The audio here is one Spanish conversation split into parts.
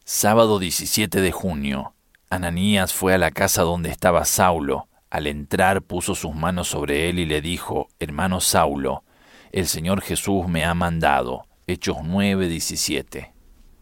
Sábado 17 de junio. Ananías fue a la casa donde estaba Saulo. Al entrar puso sus manos sobre él y le dijo: Hermano Saulo, el Señor Jesús me ha mandado. Hechos 9:17.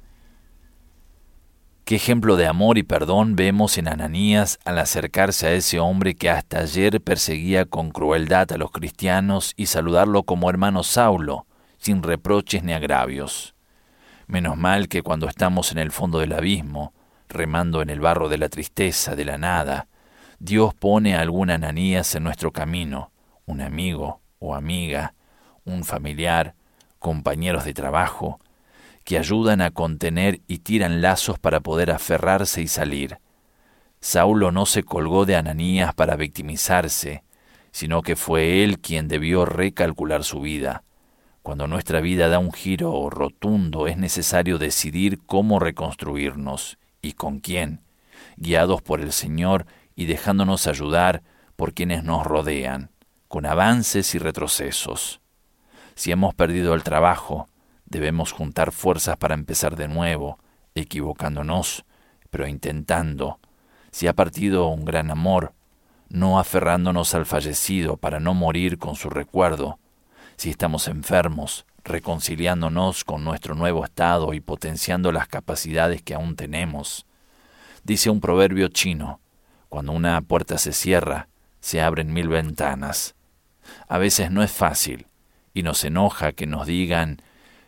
Qué ejemplo de amor y perdón vemos en Ananías al acercarse a ese hombre que hasta ayer perseguía con crueldad a los cristianos y saludarlo como hermano Saulo, sin reproches ni agravios. Menos mal que cuando estamos en el fondo del abismo, remando en el barro de la tristeza, de la nada, Dios pone a algún Ananías en nuestro camino, un amigo o amiga, un familiar, compañeros de trabajo, que ayudan a contener y tiran lazos para poder aferrarse y salir. Saulo no se colgó de Ananías para victimizarse, sino que fue él quien debió recalcular su vida. Cuando nuestra vida da un giro rotundo, es necesario decidir cómo reconstruirnos y con quién, guiados por el Señor y dejándonos ayudar por quienes nos rodean, con avances y retrocesos. Si hemos perdido el trabajo, debemos juntar fuerzas para empezar de nuevo, equivocándonos, pero intentando. Si ha partido un gran amor, no aferrándonos al fallecido para no morir con su recuerdo. Si estamos enfermos, reconciliándonos con nuestro nuevo estado y potenciando las capacidades que aún tenemos. Dice un proverbio chino: cuando una puerta se cierra, se abren 1000 ventanas. A veces no es fácil, y nos enoja que nos digan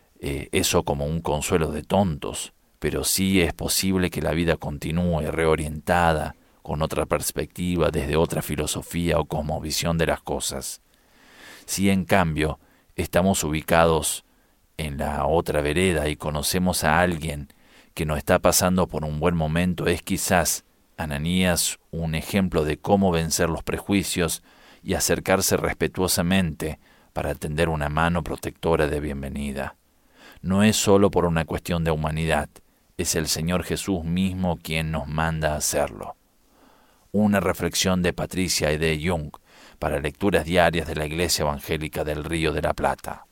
eso como un consuelo de tontos, pero sí es posible que la vida continúe reorientada, con otra perspectiva, desde otra filosofía o cosmovisión de las cosas. Si en cambio estamos ubicados en la otra vereda y conocemos a alguien que no está pasando por un buen momento, es quizás Ananías un ejemplo de cómo vencer los prejuicios y acercarse respetuosamente para tender una mano protectora de bienvenida. No es solo por una cuestión de humanidad, es el Señor Jesús mismo quien nos manda a hacerlo. Una reflexión de Patricia E. D. Young para lecturas diarias de la Iglesia Evangélica del Río de la Plata.